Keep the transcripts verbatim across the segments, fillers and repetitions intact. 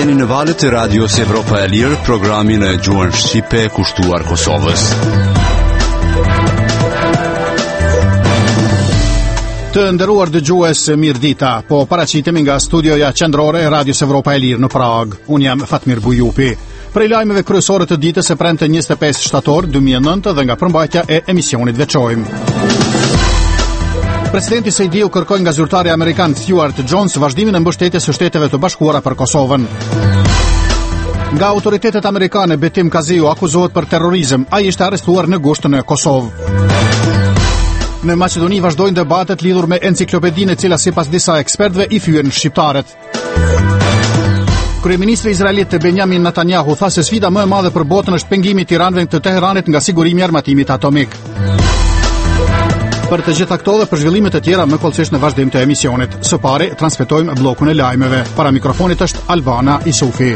Jeni në valët e Radios Evropa e Lirë, programin e gjuhën shqipe kushtuar Kosovës. Të nderuar dëgjues, mirëdita. Po paraqitemi nga studioja qendrore e Radios Evropa e Lirë në Prag. Unë jam Fatmir Bujupi. Prej lajmeve kryesore të ditës e premte njëzet e pesë shtator dy mijë e nëntë dhe nga përmbajtja e emisionit veçojmë. Presidenti Sejdiu kërkoi nga zyrtari amerikan Stuart Jones vazhdimin e mbështetjes së Shteteve të Bashkuara për Kosovën. Nga autoritetet amerikane, Betim Kaziu akuzohet për terrorizëm. Ai ishte arrestuar në gusht në Kosovë. Në Maqedoni vazhdojnë debatet lidhur me enciklopedinë e cila sipas disa ekspertëve i fyen shqiptarët. Kryeministri izraelit Benjamin Netanyahu tha se sfida më e madhe për botën është pengimi i tiranëve të Teheranit nga sigurimi i armatimit atomik. Për të gjitha këto dhe për zhvillimet e tjera më kollësisht në vazhdim të emisionit. Së pari transmetojmë bllokun e lajmeve. Para mikrofonit është Albana Isufi.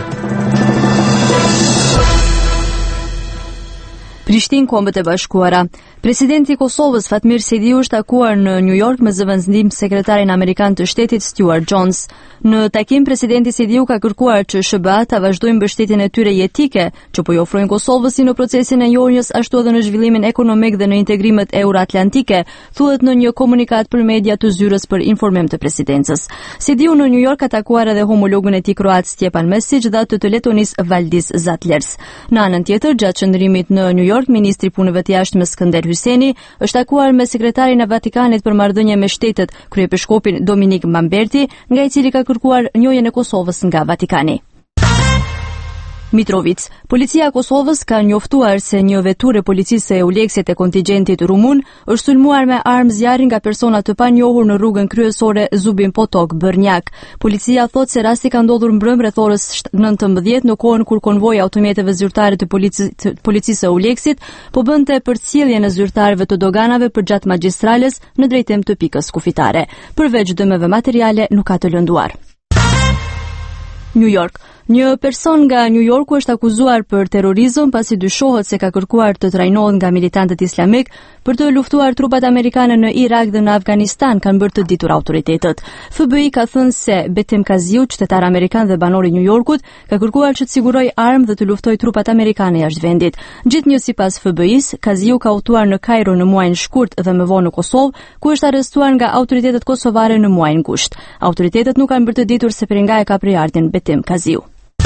Prishtinë, Kombët e Bashkuara. Presidenti i Kosovës Fatmir Sejdiu është takuar në New York me zëvendësim sekretarin amerikan të shtetit Stuart Jones. Në takim, presidenti Sejdiu ka kërkuar që S B A ta vazhdojë mbështetjen e tyre jetike që po i ofrojnë Kosovës si në procesin e njohjes ashtu edhe në zhvillimin ekonomik dhe në integrimet euroatlantike, thuhet në një komunikat për media të zyrës për informim të presidencës. Sejdiu në New York ka takuar edhe homologun e tij kroat Stjepan Mesic dhe atë të Letonis Valdis Zatlers. Në anën tjetër, gjatë qëndrimit në New York, ministri i punëve të jashtme Skënder Hyseni është takuar me sekretarin e Vatikanit për marrëdhënie me shtetet, kryepiskopin Dominik Mamberti, nga i cili ka kërkuar njohjen e Kosovës nga Vatikani. Mitrovic. Policia e Kosovës ka njoftuar se një veturë e policisë e Euleksit e kontingjentit rumun është sulmuar me armë zjarri nga persona të panjohur në rrugën kryesore Zubin Potok, Bërnjak. Policia thot se rasti ka ndodhur mbrëm rreth orës nëntëmbëdhjetë në kohën kur konvoji automjeteve zyrtare të polici, të policisë e Euleksit po bënte përcjelljen e zyrtarëve të doganave përgjatë magjistrales në drejtim të pikës kufitare. Përveç dëmeve materiale nuk ka të lënduar. New York. Një person nga New Yorku është akuzuar për terrorizëm pasi dyshohet se ka kërkuar të trajnohet nga militantët islamik për të luftuar trupat amerikane në Irak dhe në Afganistan, kanë bërë të ditur autoritetet. F B I ka thënë se Betim Kaziu, qytetar amerikan dhe banor i New Yorkut, ka kërkuar që të sigurojë armë dhe të luftojë trupat amerikane jashtë vendit. Gjithnjë sipas F B I-s, Kaziu ka udhëtuar në Kairo në muajin shkurt dhe më vonë në Kosovë, ku është arrestuar nga autoritetet kosovare në muajin gusht. Autoritetet nuk kanë bërë të ditur se prej nga e ka përjardhjen Betim Kaziu.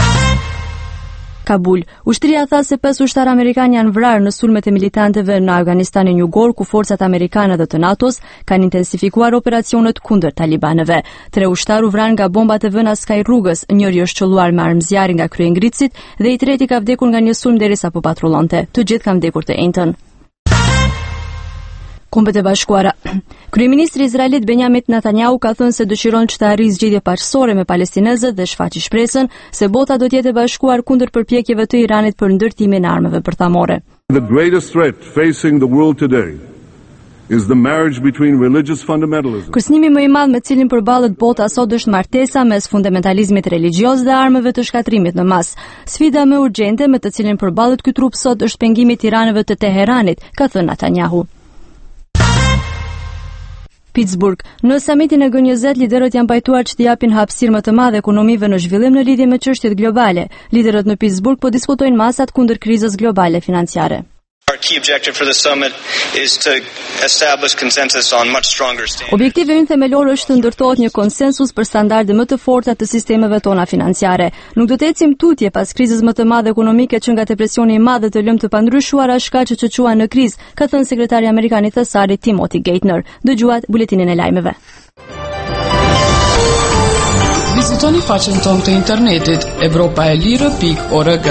Kabul. Ushtria tha se pesë ushtarë amerikanë janë vrarë në sulmet e militantëve në Afganistanin Jugor, ku forcat amerikane dhe të NATO-s kanë intensifikuar operacionet kundër talibanëve. Tre ushtarë u vranë nga bombat e vëna skaj rrugës, njëri është qelluar me armë zjarri nga kryengritësit dhe i treti ka vdekur nga një sulm derisa po patrullonte. Të gjithë kanë vdekur të njëjtën. Kombët e Bashkuara. Kryeministri izraelit Benjamin Netanyahu ka thënë se dëshiron që të arrijë zgjidhje paqësore me palestinezët dhe shfaqi shpresën se bota do të jetë e bashkuar kundër përpjekjeve të Iranit për ndërtimin e armëve bërthamore. The greatest threat facing the world today is the marriage between religious fundamentalism. Kërcënimi më i madh me cilin përballet bota sot është martesa mes fundamentalizmit religjioz dhe armëve të shkatrimit në mas. Sfida më urgjente me të cilin përballet ky trup sot është pengimi i tiranëve të Teheranit, ka thënë Netanyahu. Pittsburgh. Në samitin e G njëzet, liderët janë pajtuar që të japin hapësirë më të madhe ekonomive në zhvillim në lidhje me çështjet globale. Liderët në Pittsburgh po diskutojnë masat kundër krizës globale financiare. Objektivi ynë themelor është të ndërtohet një konsensus për standarde më të forta të sistemeve tona financiare. Nuk do të ecim tutje pas krizës më të madhe ekonomike që nga depresioni i madh dhe të lëmë të pandryshuara shkaqe që quan në krizë, ka thënë sekretari amerikan i thesarit Timothy Geithner. Dëgjuat buletinin e lajmeve. Vizitoni faqen tonë të internetit evropaelire pikë org.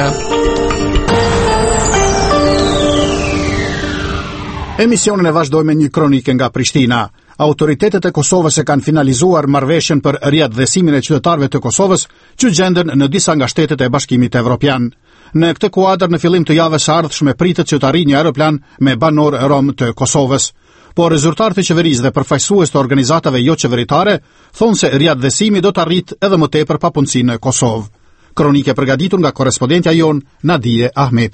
Emisionin e vazhdojmë me një kronike nga Prishtina. Autoritetet e Kosovës e kanë finalizuar marrëveshjen për riajdhësimin e qytetarëve të Kosovës që gjenden në disa nga shtetet e Bashkimit Evropian. Në këtë kuadër në fillim të javës së ardhshme pritet që të arrijë një aeroplan me banor rom të Kosovës. Por rezultatet e qeverisë dhe përfaqësues të organizatave jo qeveritare thonë se riajdhësimi do të arrijë edhe më tepër papunësinë në Kosovë. Kronike përgatitur nga korrespondentja jon Nadije Ahmeti.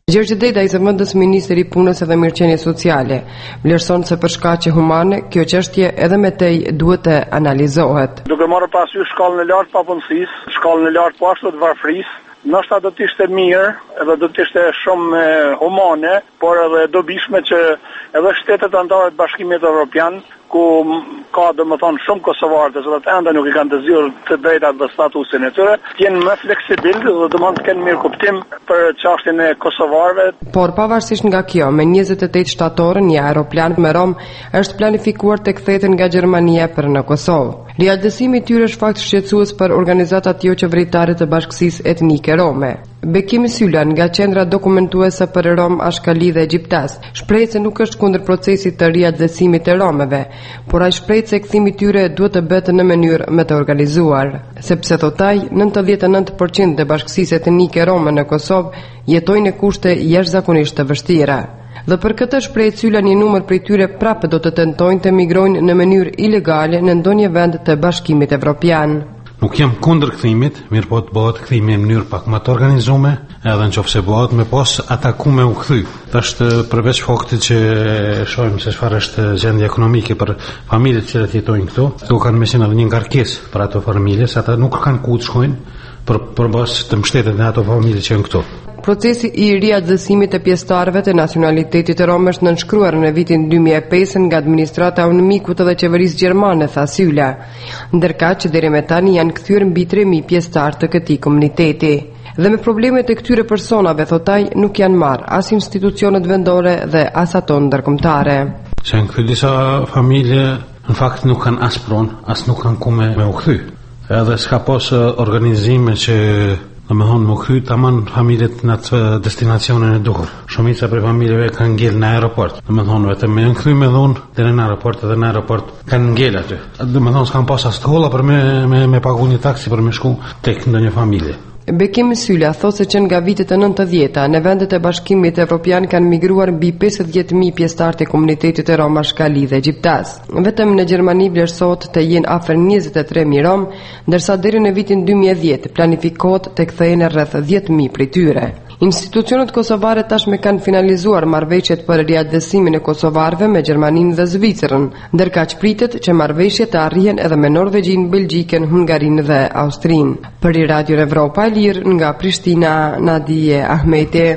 Gjergj Deda, i zëvendës ministri i Punës edhe Mirëqenies Sociale, vlerëson se për shkaqe humane kjo çështje edhe me tej duhet të analizohet. Duke marrë parasysh shkallën e lartë papunësisë, shkallën e lartë po ashtu të varfërisë, ndoshta do të ishte mirë edhe do të ishte shumë humane, por edhe dobishme që edhe shtetet anëtare të Bashkimit Evropian, ku ka domethënë shumë kosovarë që enda nuk i kanë të zgjidhur të drejtat dhe statusin e tyre, të jenë më fleksibil dhe domethënë të kenë mirë kuptim për çështjen e kosovarëve. Por pavarësisht nga kjo, me njëzet e tetë shtator një aeroplan me Rom është planifikuar të kthehet nga Gjermania për në Kosovë. Rialësimi i tyre është fakt shqetësues për organizatat jo qeveritare të bashkësisë etnike rome. Bekimi Sylan nga qendra dokumentuese për Rom, Ashkali dhe Egjiptas shpreh se nuk është kundër procesit të rialësimit të romëve, por ai shpreh se kthimi i tyre duhet të bëhet në mënyrë më të organizuar, sepse thotaj nëntëdhjetë e nëntë përqind të bashkësisë etnike rome në Kosovë jetojnë në kushte jashtëzakonisht të vështira. Dhe për këtë shpreh Syla një numër prej tyre prapë do të tentojnë të migrojnë në mënyrë ilegale në ndonjë vend të Bashkimit Evropian. Nuk jam kundër kthimit, mirë po të bëhet kthimi në mënyrë pak më të organizuar, edhe nëse bëhet me pas atakume u kthy. Është përveç faktit që shohim se çfarë është gjendja ekonomike për familjet që jetojnë këtu, këtu kanë mesin edhe një ngarkesë për ato familje, se ata nuk kanë ku të shkojnë për përbas të mbështetjen e ato familje që janë këtu. Procesi i riagjësimit të pjesëtarëve të nacionalitetit të Rom është nënshkruar në vitin dy mijë e pesë nga administrata e UNMIK-ut dhe qeverisë gjermane, tha Syla, ndërka që deri më tani janë kthyer mbi tre mijë pjesëtar të këtij komuniteti. Dhe me problemet e këtyre personave, thotaj, nuk janë marrë as institucionet vendore dhe as ato ndërkombëtare. Se në këtë disa familje, në fakt nuk kanë as pronë, as nuk kanë ku me, me u kthy. Edhe s'ka pas organizime që dhe me thonë më kthy tamam familjet në atë destinacionin e duhur. Shumica prej familjeve kanë ngel në aeroport. Dhe me thonë vetëm me në kthy me dhonë deri në aeroport edhe në aeroport kanë ngel aty. Dhe me thonë s'kan pas as të holla për me, me, me pagu një taksi për me shku tek ndonjë familje. Bekim Syla thosë që nga vitet e nëntëdhjeta në vendet e Bashkimit Evropian kanë migruar mbi pesëdhjetë mijë pjesëtar të komunitetit të Rom, Ashkali dhe Egjiptas. Vetëm në Gjermani vlerësohet të jenë afër njëzet e tre mijë Rom, ndërsa deri në vitin dy mijë e dhjetë planifikohet të kthehen rreth dhjetë mijë prej tyre. Institucionet kosovare tashme kanë finalizuar marrëveshjet për riagjësimin e kosovarëve me Gjermaninë dhe Zvicrën, ndërkaq pritet që marrëveshjet të arrihen edhe me Norvegjinë, Belgjikën, Hungarinë dhe Austrinë. Për Radio Evropa e Lirë nga Prishtina, Nadije Ahmeti.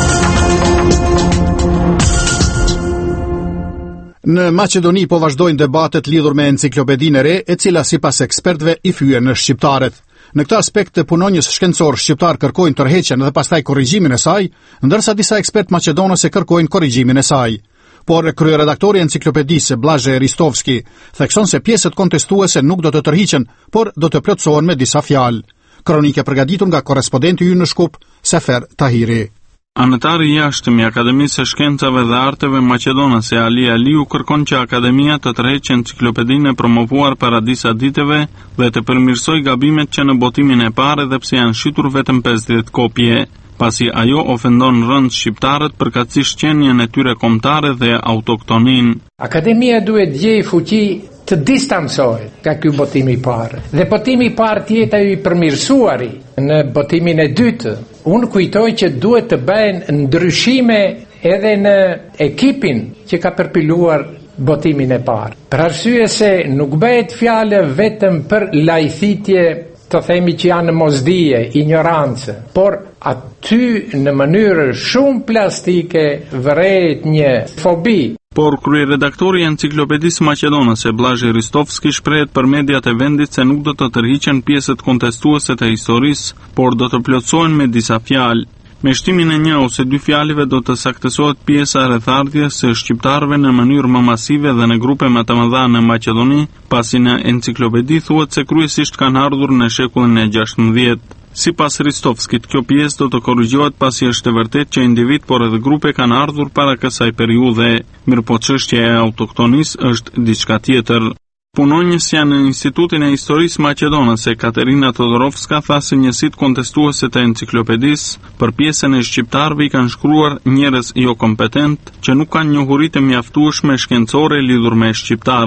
Në Maqedoni po vazhdojnë debatet lidhur me enciklopedinë e re, e cila sipas ekspertëve i fyen në shqiptarët. Në këtë aspekt të punonjës shkencor shqiptar kërkojnë tërheqjen dhe pastaj korrigjimin e saj, ndërsa disa ekspertë maqedonëse kërkojnë korrigjimin e saj. Por kryeredaktori i enciklopedisë Blazhe Ristovski thekson se pjesët kontestuese nuk do të tërhiqen, por do të plotësohen me disa fjalë. Kronike përgatitur nga korrespondenti ynë në Shkup, Sefer Tahiri. Anëtari i jashtëm i Akademisë së Shkencave dhe Arteve maqedonase Ali Aliu kërkon që Akademia të tërheqë enciklopedinë e promovuar para disa diteve dhe të përmirësoj gabimet që në botimin e parë edhe pse janë shitur vetëm pesëdhjetë kopje, pasi ajo ofendon rënd shqiptarët përkatësisht qenien e tyre kombëtare dhe autoktonin. Akademia duhet gjej fuqi të distancohet nga ky botim i parë. Dhe botimi i parë tjetër i përmirësuari në botimin e dytë. Unë kujtoj që duhet të bëhen ndryshime edhe në ekipin që ka përpiluar botimin e parë. Për arsye se nuk bëhet fjalë vetëm për lajthitje, të themi që janë mosdije, ignorancë, por aty në mënyrë shumë plastike vërehet një fobi. Por kryeredaktori i enciklopedisë maqedonase Blazhe Ristovski shprehet për mediat e vendit se nuk do të tërhiqen pjesët kontestuese të historisë, por do të plotësohen me disa fjalë. Me shtimin e një ose dy fjalëve do të saktësohet pjesa rrethardhjes së shqiptarëve në mënyrë më masive dhe në grupe më të mëdha në Maqedoni, pasi në enciklopedi thuhet se kryesisht kanë ardhur në shekullin e gjashtëmbëdhjetë. Sipas Ristovskit, kjo pjesë do të korrigjohet pasi është e vërtetë që individ por edhe grupe kanë ardhur para kësaj periudhe, mirëpo çështja e autoktonisë është diçka tjetër. Punonjës janë në Institutin e Historisë Maqedonase, Katerina Todorovska tha se njësitë kontestuese të enciklopedisë për pjesën e shqiptarëve i kanë shkruar njerëz jo kompetent që nuk kanë njohuri të mjaftueshme shkencore lidhur me shqiptarët.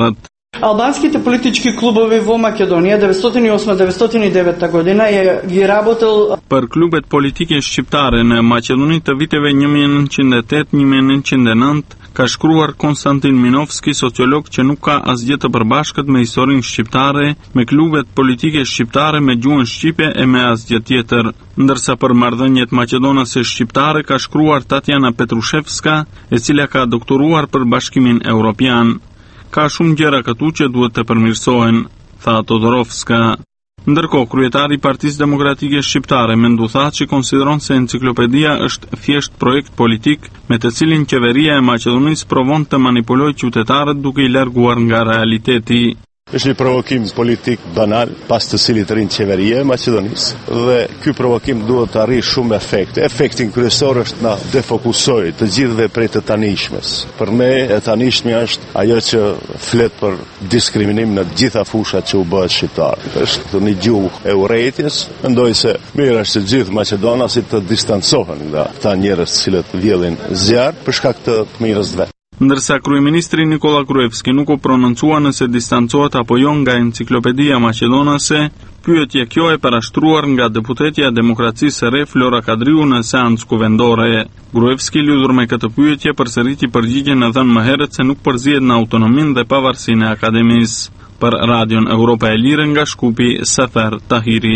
Албанските политички клубови во Македонија деветстотини и осма - деветстотини и девета година е ги работел për klubet politike shqiptare në Maqedoni të viteve një mijë e nëntëqind e tetë - një mijë e nëntëqind e nëntë ka shkruar Konstantin Minovski, sociolog që nuk ka asgjë të përbashkët me historinë shqiptare, me klubet politike shqiptare, me gjuhën shqipe e me asgjë tjetër. Ndërsa për marrëdhëniet maqedonase shqiptare ka shkruar Tatjana Petrushevska, e cila ka doktoruar për Bashkimin Evropian. Ka shumë gjëra këtu që duhet të përmirësohen, tha Todorovska. Ndërkohë, kryetari i Partisë Demokratike Shqiptare mendu tha që konsideron se enciklopedia është thjesht projekt politik me të cilin qeveria e Maqedonisë provon të manipulojë qytetarët duke i larguar nga realiteti. Është një provokim politik banal, pas të cilit rrin qeveria e Maqedonisë, dhe ky provokim duhet të arrijë shumë efekte. Efektin kryesor është na defokusoj të gjithëve prej të tanishmes. Për me, e tanishmja është ajo që flet për diskriminim në të gjitha fushat që u bëhet shqiptar. Është një gjuhë e urrëties, mendoj se mirë është që gjithë maqedonasit të distancohen nga ta njerëz të cilët vjellin zjarr për shkak të mirës vet. Ndërsa kryeministri Nikola Gruevski nuk u prononcua nëse distancohet apo jo nga enciklopedia maqedonase, pyetje kjo e parashtruar nga deputetja e Demokracisë së Re Flora Kadriu në seancë kuvendore. Gruevski lidhur me këtë pyetje përsëriti përgjigjen e dhënë më herët se nuk përzihet në autonominë dhe pavarësinë e akademisë. Për Radion Europa e Lirë nga Shkupi, Sefer Tahiri.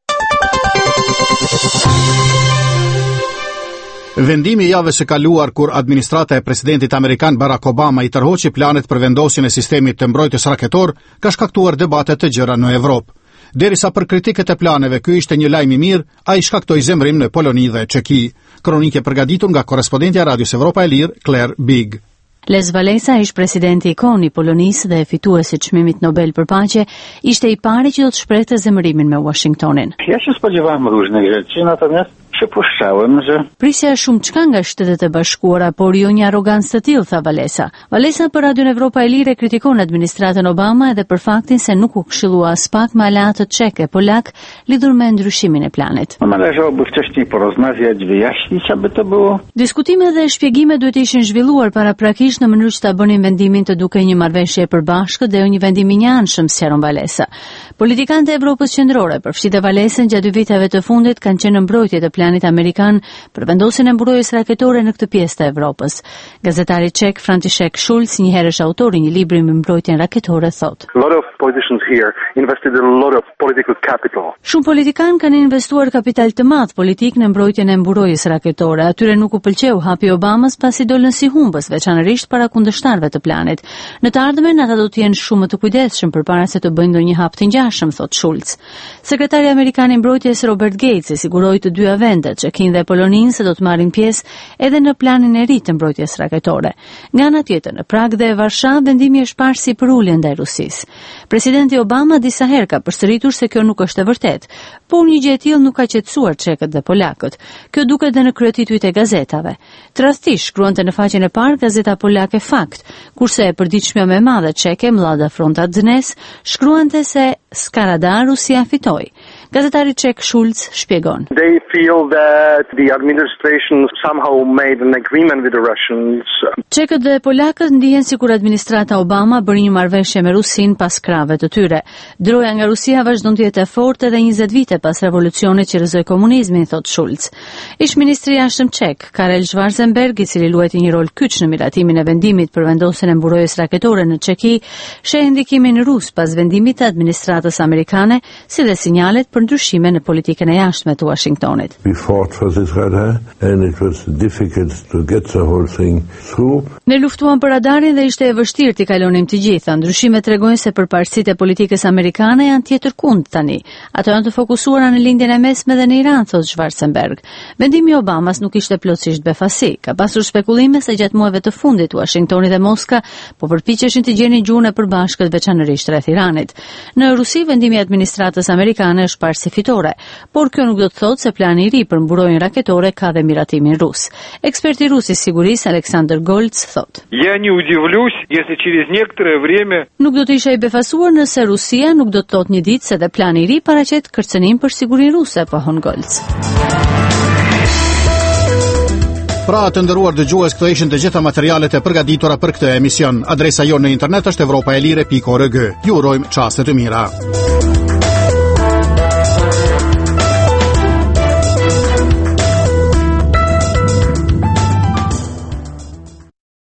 Vendimi i javës së kaluar kur administrata e presidentit amerikan Barack Obama i tërhoqi planet për vendosjen e sistemit të mbrojtjes raketor ka shkaktuar debate të gjëra në Evropë. Derisa për kritikët e planeve ky ishte një lajm i mirë, ai shkaktoi zemrim në Poloni dhe Çeki. Kronikë përgatitur nga korrespondentja e Radios Europa e Lirë, Claire Big. Lech Walesa, ish presidenti i kon i Polonisë dhe fituesi i çmimit Nobel për paqe, ishte i pari që do të shprehte zemërimin me Washingtonin. Ja się spodziewałem różnych rzeczy, natomiast przypuszczałem, że Prisja shumë çka nga Shtetet e Bashkuara, por jo një arrogancë të tillë, tha Walesa. Walesa për Radion Evropa e Lirë kritikon administratën Obama edhe për faktin se nuk u këshillua as pak me aleatët çek e polak lidhur me ndryshimin e planit. Należałoby wcześniej porozmawiać, wyjaśnić, aby to było. Diskutimet dhe shpjegimet duhet ishin zhvilluar paraprakisht në mënyrë që ta bënin vendimin të duke një marrëveshje e përbashkët dhe jo një vendim i njanshëm, sqaron Walesa. Politikanët e Evropës qendrore, përfshirë Walesën, gjatë dy viteve të fundit kanë qenë në mbrojtje të planit amerikan për vendosjen e mbrojtjes raketore në këtë pjesë të Evropës. Gazetari çek František Schulz, një herësh autori një libri me mbrojtjen raketore, thotë: Shumë politikan kanë investuar kapital të madh politik në mbrojtjen e mbrojtjes raketore. Atyre nuk u pëlqeu hapi Obamas pasi dolën si humbës, veçanërisht para kundërshtarëve të planit. Në të ardhmen ata do të jenë shumë të kujdesshëm përpara se të bëjnë ndonjë hap të ngjashëm, thotë Schulz. Sekretari amerikan i mbrojtjes Robert Gates e siguroi të dyja vendet, Çekin dhe Poloninë, se do të marrin pjesë edhe në planin e ri të mbrojtjes raketore. Nga ana tjetër, në Prag dhe Varshavë vendimi është parë si për ulje ndaj Rusisë. Presidenti Obama disa herë ka përsëritur se kjo nuk është e vërtetë, por një gjë e tillë nuk ka qetësuar çekët dhe polakët. Kjo duket edhe në kryetituit e gazetave. Tradhtisht shkruante në faqen e parë gazeta polake Fakt, kurse e përditshmja më e madhe çeke Mlada Fronta Dnes shkruante se Skarada Rusia fitoi. Gazetari çek Schulz shpjegon. They feel that the administration somehow made an agreement with the Russians. Çekët dhe polakët ndihen sikur administrata Obama bëri një marrëveshje me Rusin pas krave të tyre. Droja nga Rusia vazhdon të jetë e fortë edhe njëzet vite pas revolucionit që rrëzoi komunizmin, thot Schulz. Ish ministri i jashtëm çek, Karel Schwarzenberg, i cili luajti një rol kyç në miratimin e vendimit për vendosjen e mburojtjes raketore në Çeki, sheh ndikimin rus pas vendimit të administratës amerikane, si dhe sinjalet për ndryshime në politikën e jashtme të Washingtonit. Ne luftuam për radarin dhe ishte e vështirë t'i kalonim të gjitha. Ndryshimet tregojnë se përparësitë e politikës amerikane janë tjetër kund tani. Ato janë të fokusuara në lindjen e mesme dhe në Iran, thot Schwarzenberg. Vendimi i Obamas nuk ishte plotësisht befasi. Ka pasur spekulime se gjatë muajve të fundit Washingtoni dhe Moska po përpiqeshin të gjenin gjuhën e përbashkët veçanërisht rreth Iranit. Në Rusi vendimi i administratës amerikane është parë si fitore, por kjo nuk do të thotë se plani i ri për mburojtjen raketore ka dhe miratimin rus. Eksperti rus i sigurisë Aleksandr Golc thotë: Я не удивлюсь, если через некоторое время Nuk do të isha i befasuar nëse Rusia nuk do të thotë një ditë se dhe plani i ri paraqet kërcënim për sigurinë ruse, pohon Golc. Pra të nderuar dëgjues, këto ishin të gjitha materialet e përgatitura për këtë emision. Adresa jonë në internet është evropaelire pikë org. Ju urojmë çaste të mira.